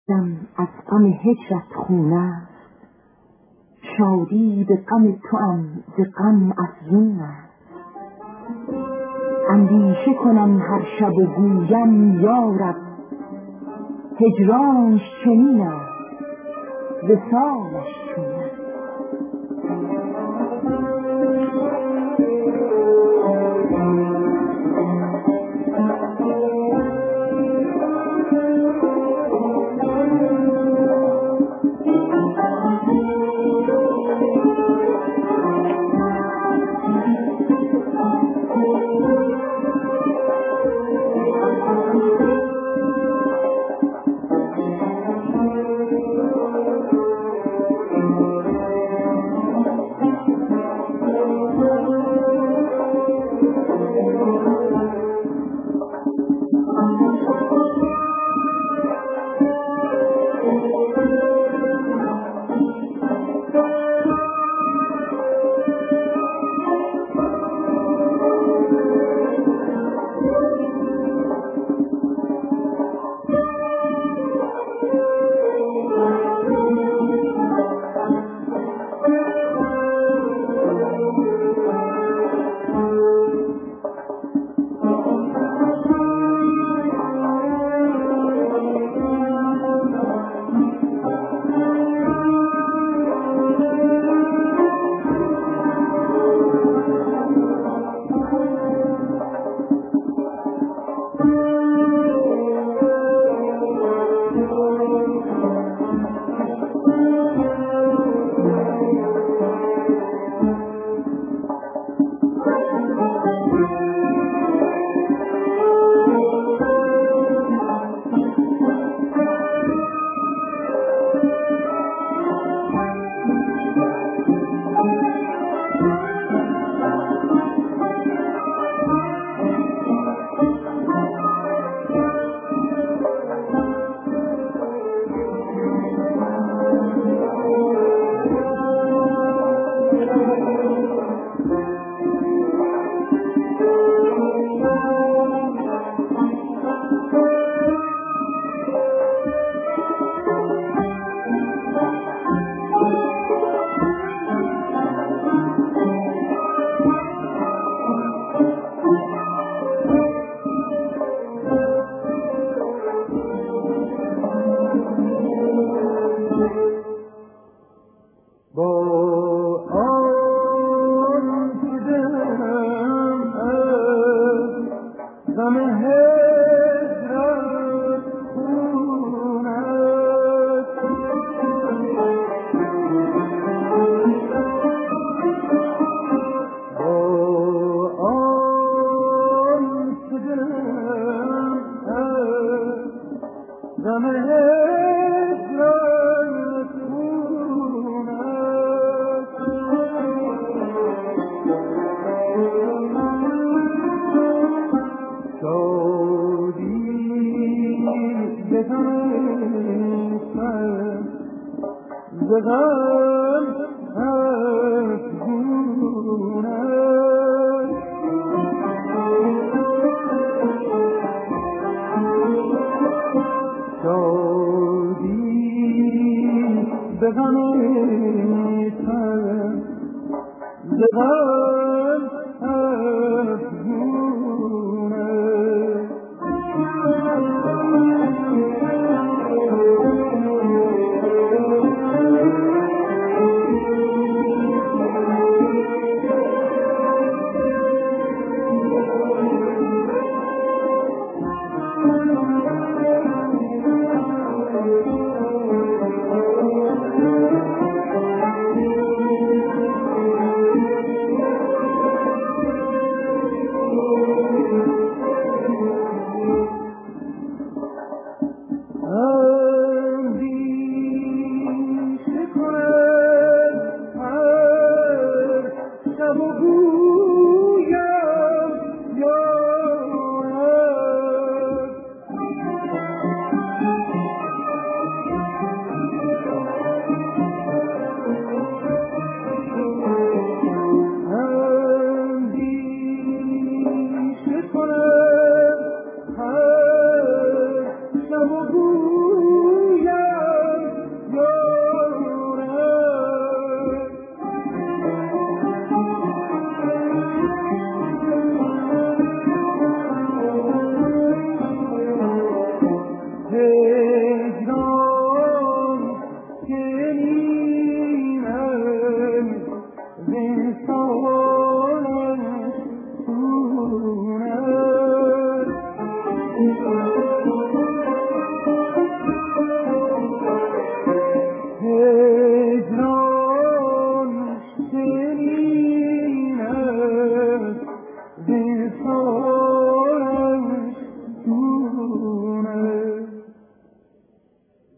دم از غم هجرت خون است، شادی به غم توام ز غم افزون است. اندیشه کنم هر شب و گویم یارب، هجرانش چنین است وصالش چون است.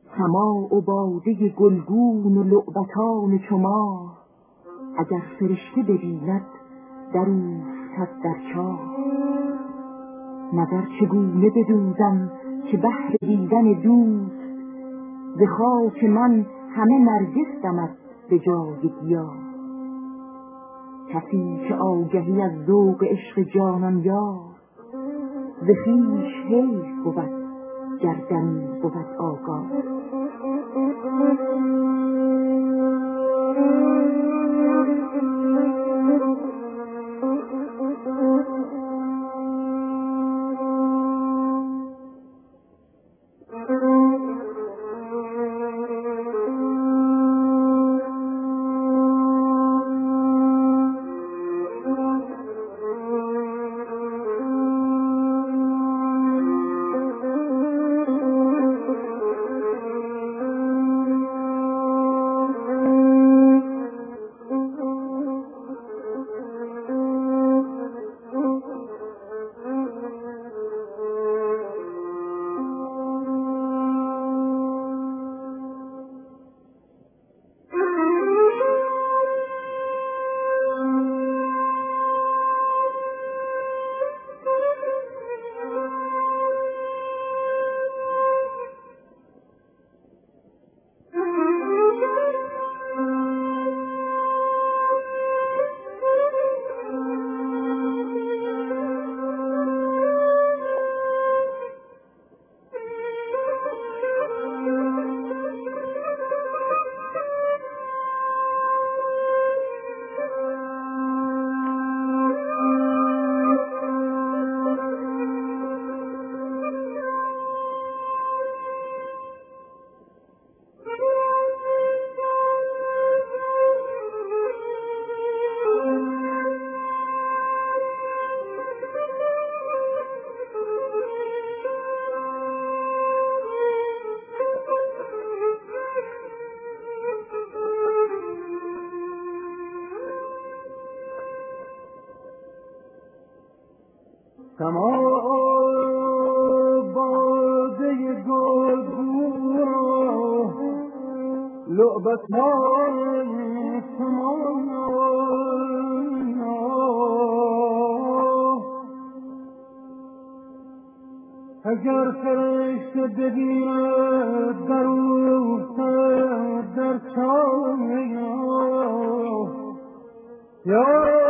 سماع و باده گلگون و لعبتان چما، اگر فرشته ببیند در اوفتد در چاه. نظر چگونه بدوزم که بهر دیدن دوست، ز خاک من همه نرگس دمد به جای گیا. کسی که آگهی از ذوق عشق جانان یافت، ز خویش حیف بود گردنی بود آگاه. سماع باده گلگون لعبتان شما، اگر فرشته ببیند در اوفتد در چاه. یا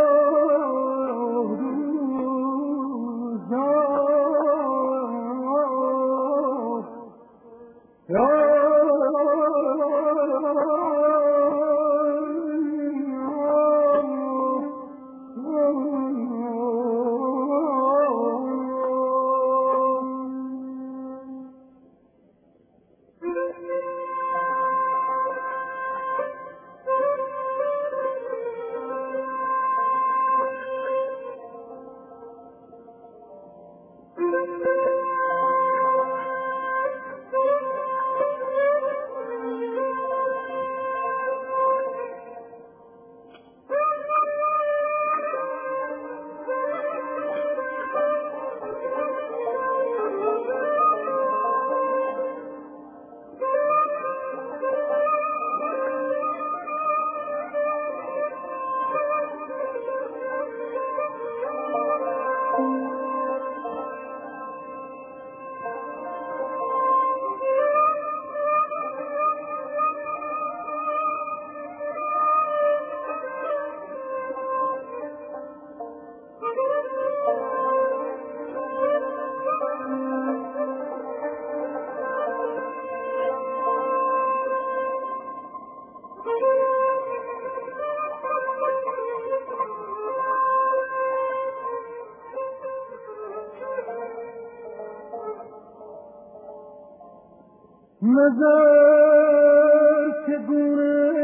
نظر چگونه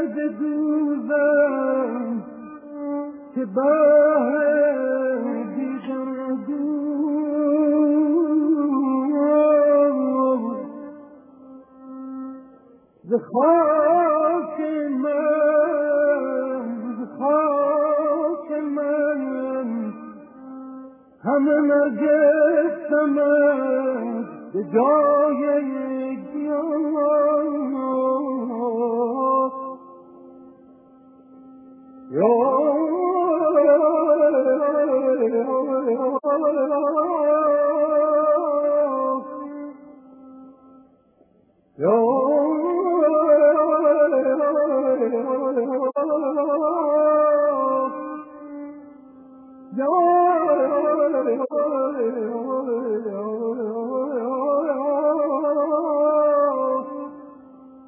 بدوزم که بهر دیدن دوست، ز خاک من همه نرگس دمد به جای گیاه.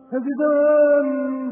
هزیدم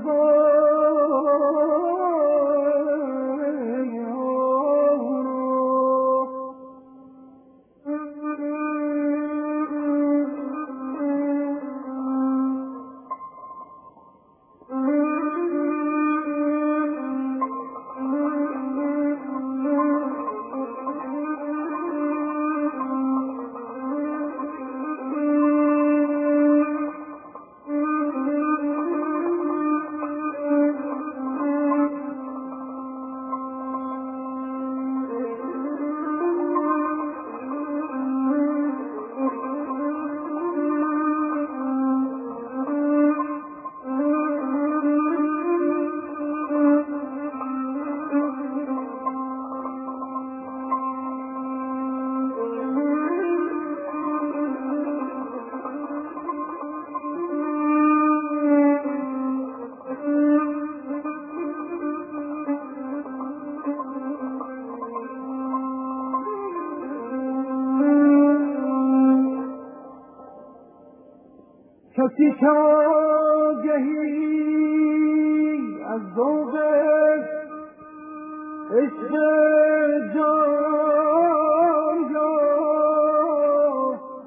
کسی که آگهی از ذوق عشق جان یافت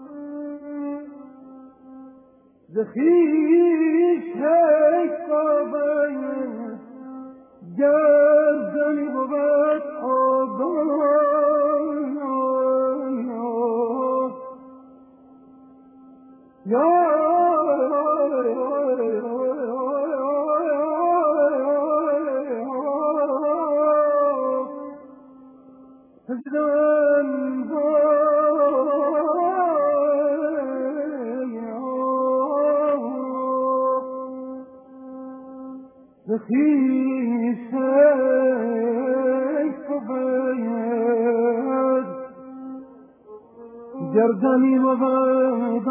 ز خویش حیف آید گردنی بود آگاه گردنی مباد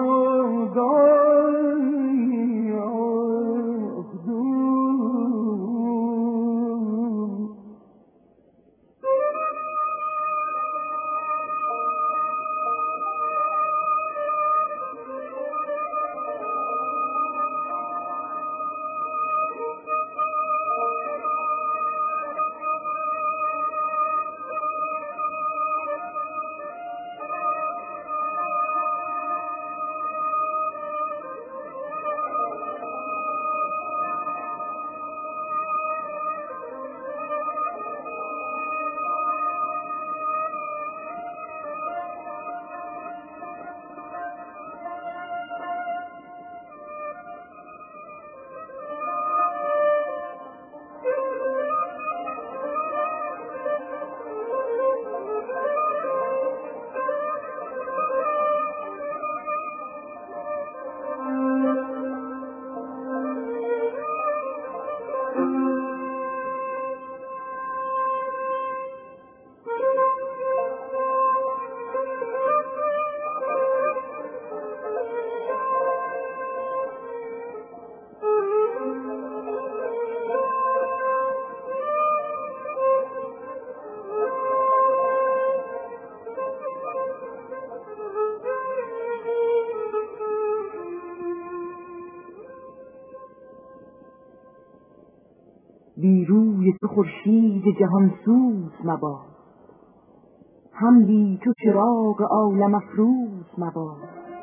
بی روی تو خورشید جهان سوز مباد، هم بی تو چراغ عالم افروز مباد.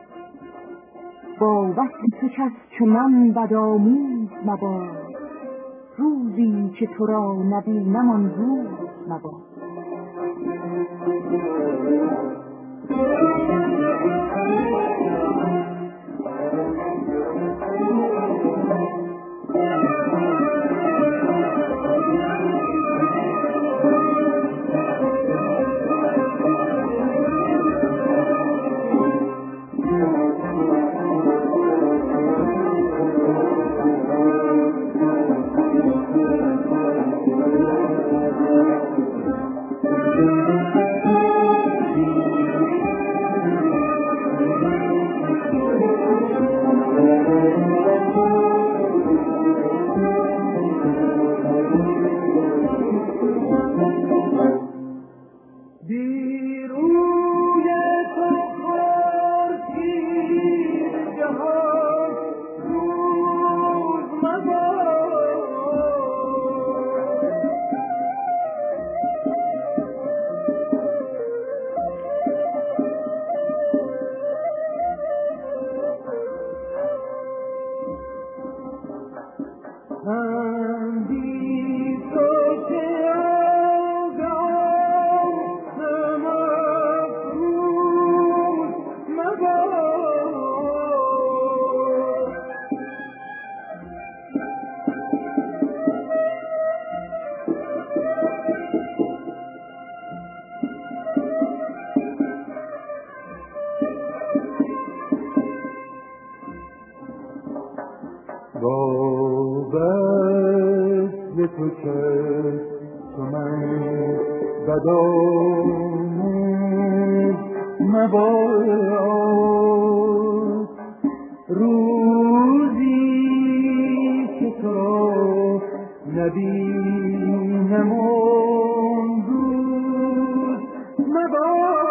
با وصل تو کس چو من بدآموز مباد، روزی که تو را نبینم آن روز مباد. تو که تو من بدآمد مباد روزی که تو را نبینم آن روز مباد.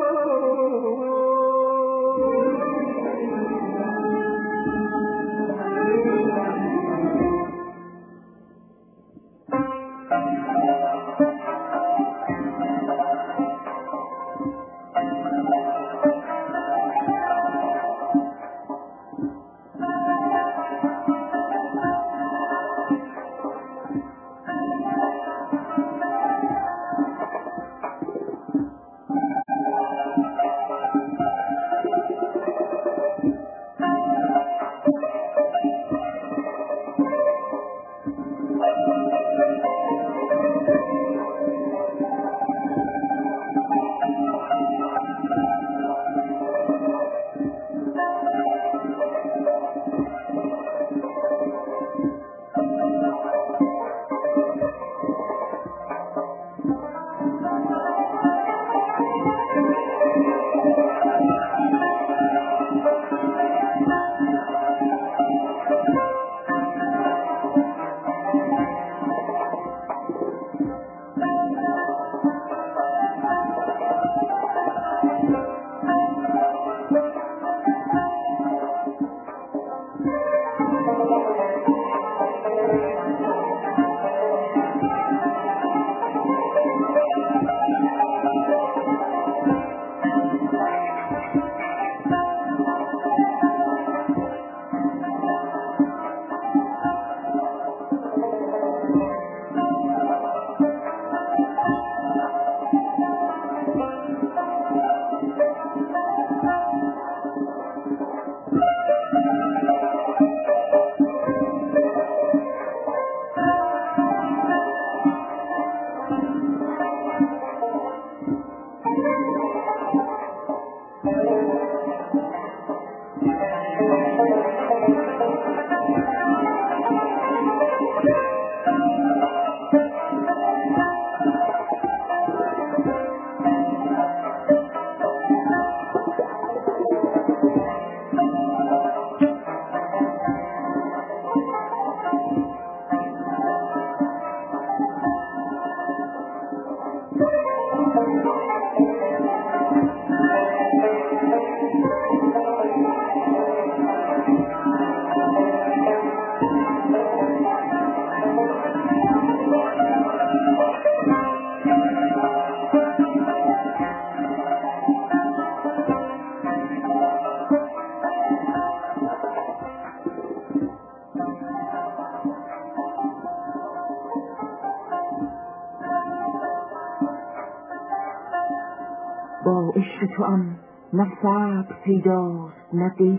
با عشق توام نه صبر پیداست نه دل،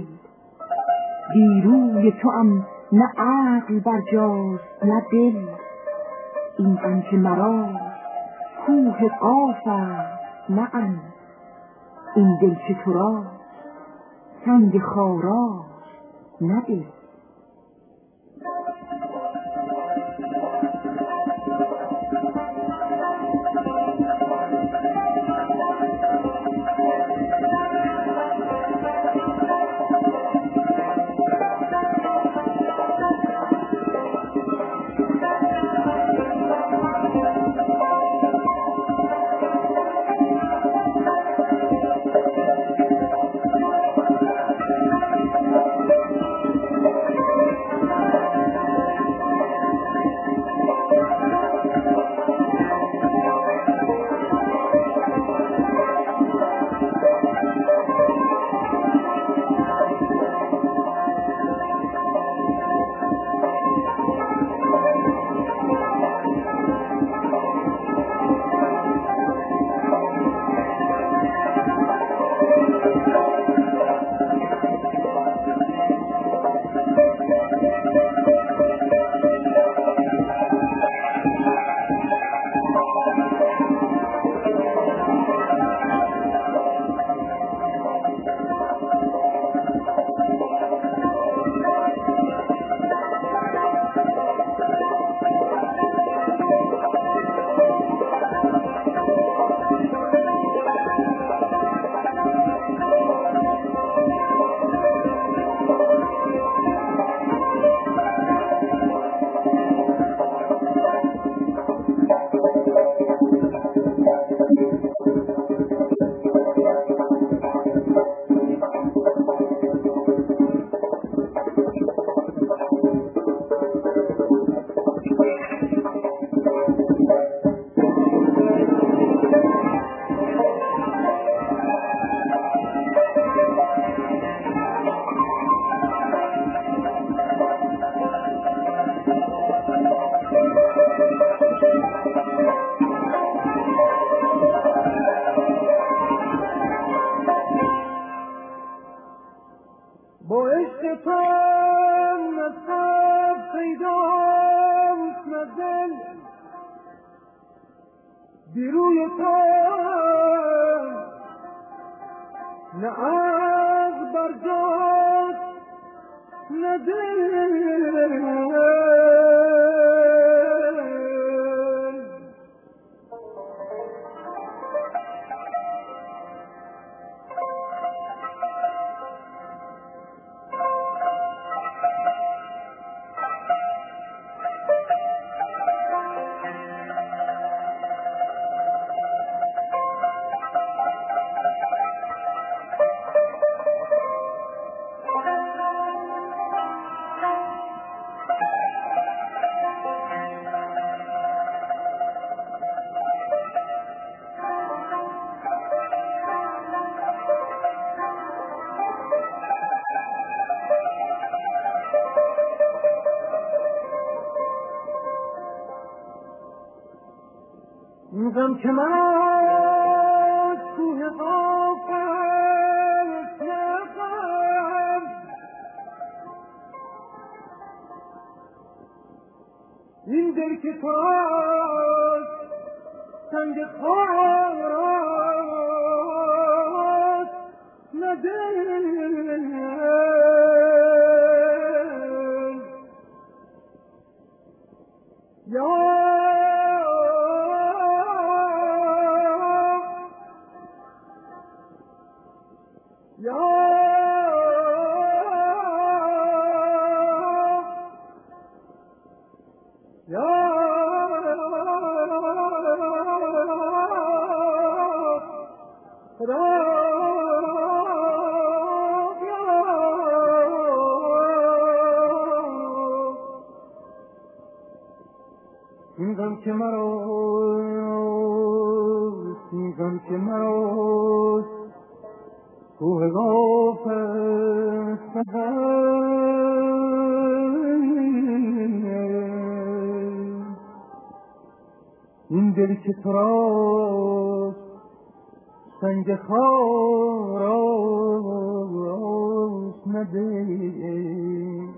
بی روی توام نه عقل برجاست نه دل. این غم که مراست کوه قاف است نه غم، این دل که تو راست سنگ خاراست نه دل. روی تو نه از برجاست نه دل میگم که من از کوه غافل نرفتم این دل که تو از سنگ خاراست نه دل میگم که مراست کوه غافل این دل که تو راست سنگ خاراست ندید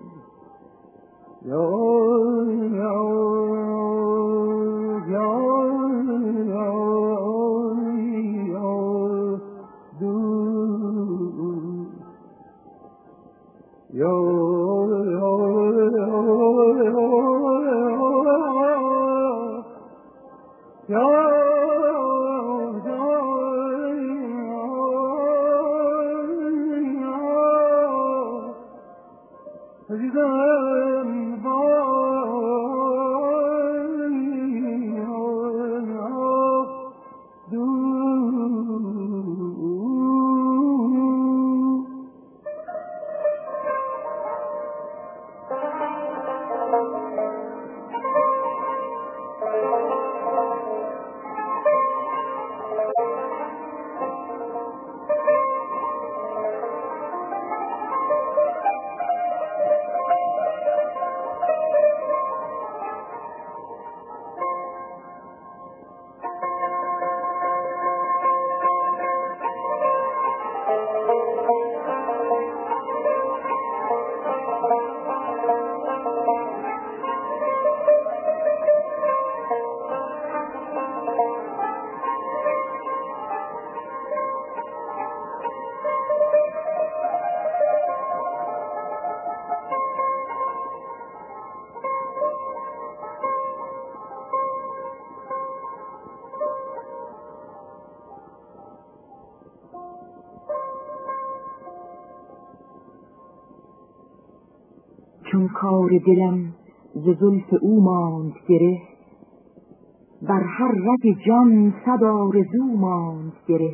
چون کار دلم ز زلف او ماند گره، بر هر رگ جان صد آرزو ماند گره.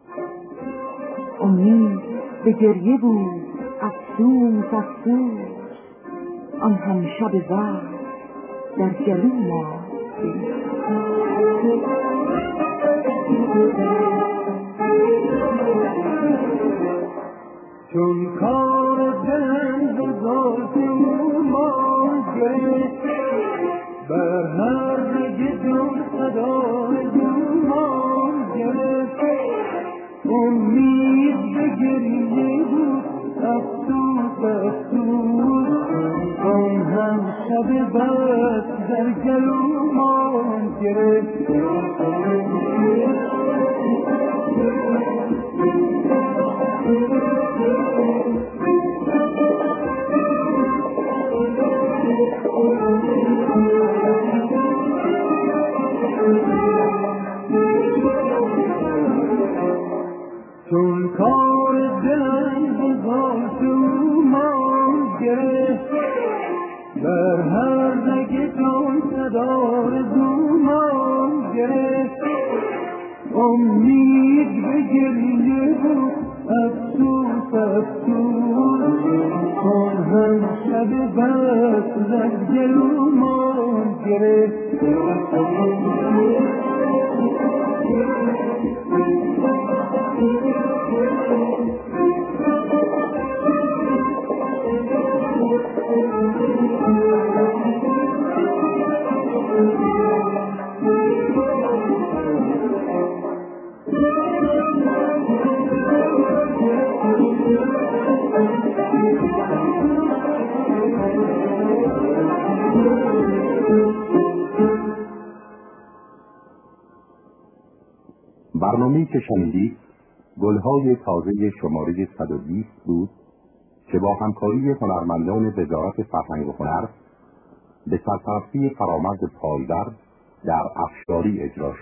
امید به گریه بود افسوس افسوس، آن هم شب وصل در گلو ماند گره. چون کار دلم ز زلف او ماند گره، بر هر رگ جان صد آرزو ماند گره. امید به گریه بود افسوس افسوس، آن هم شب بد در گلومان گرفت. چون کار دلم بزار تومان گرفت، بر هر رگ جان صدار دومان گرفت. امید به گریه بود افسوس افسوس، آن هم شب بد در گلومان گرفت. برنامه‌ای که شنیدید گلهای تازه شماره 120 بود که با همکاری هنرمندان وزارت فرهنگ و هنر به سرپرستی فرامرز پایور در افشاری اجرا شد.